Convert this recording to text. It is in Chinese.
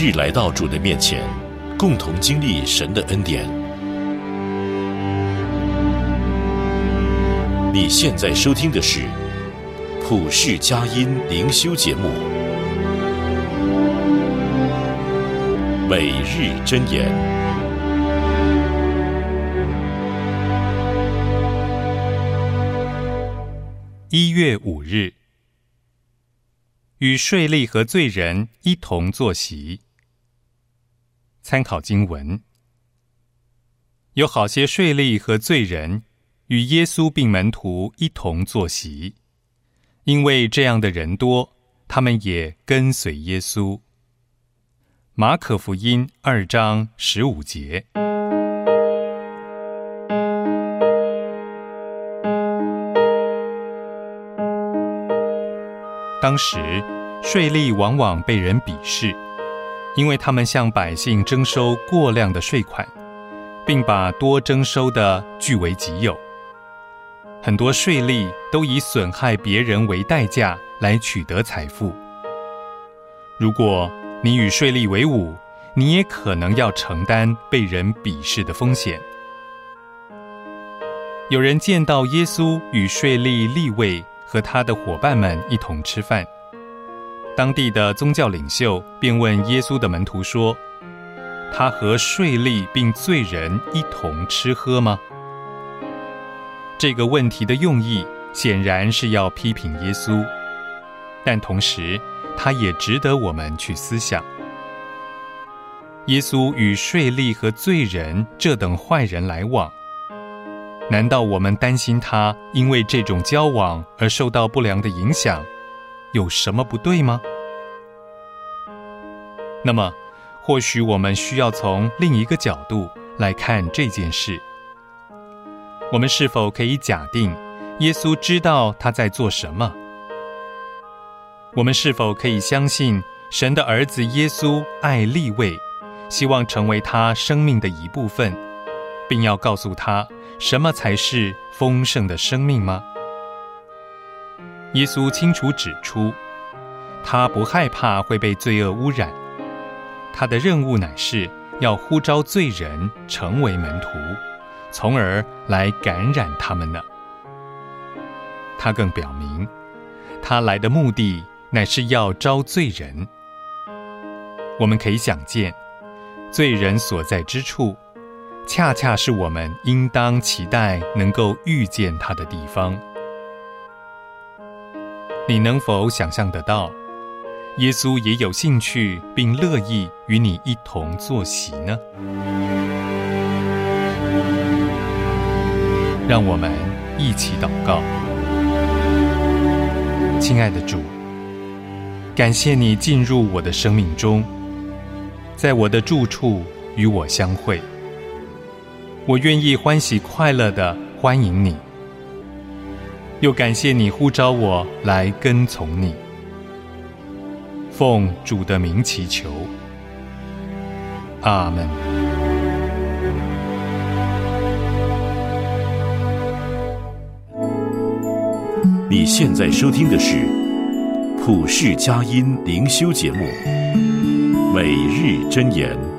日来到主的面前，共同经历神的恩典。你现在收听的是普世佳音灵修节目《每日箴言》。 1月5日，与税吏和罪人一同坐席。参考经文：有好些税吏和罪人与耶稣并门徒一同坐席，因为这样的人多，他们也跟随耶稣。马可福音2章15节。当时税吏往往被人鄙视，因为他们向百姓征收过量的税款，并把多征收的据为己有。很多税吏都以损害别人为代价来取得财富。如果你与税吏为伍，你也可能要承担被人鄙视的风险。有人见到耶稣与税吏利未和他的伙伴们一同吃饭，当地的宗教领袖便问耶稣的门徒说：他和税吏并罪人一同吃喝吗？这个问题的用意显然是要批评耶稣，但同时它也值得我们去思想。耶稣与税吏和罪人这等坏人来往，难道我们担心他因为这种交往而受到不良的影响，有什么不对吗？那么，或许我们需要从另一个角度来看这件事。我们是否可以假定耶稣知道他在做什么？我们是否可以相信神的儿子耶稣爱利未，希望成为他生命的一部分，并要告诉他什么才是丰盛的生命吗？耶稣清楚指出，他不害怕会被罪恶污染，他的任务乃是要呼召罪人成为门徒，从而来感染他们呢。他更表明，他来的目的乃是要招罪人。我们可以想见，罪人所在之处，恰恰是我们应当期待能够遇见他的地方。你能否想象得到，耶稣也有兴趣并乐意与你一同坐席呢？让我们一起祷告。亲爱的主，感谢你进入我的生命中，在我的住处与我相会。我愿意欢喜快乐地欢迎你，又感谢你呼召我来跟从你。奉主的名祈求，阿们。 你现在收听的是普世佳音灵修节目《每日箴言》。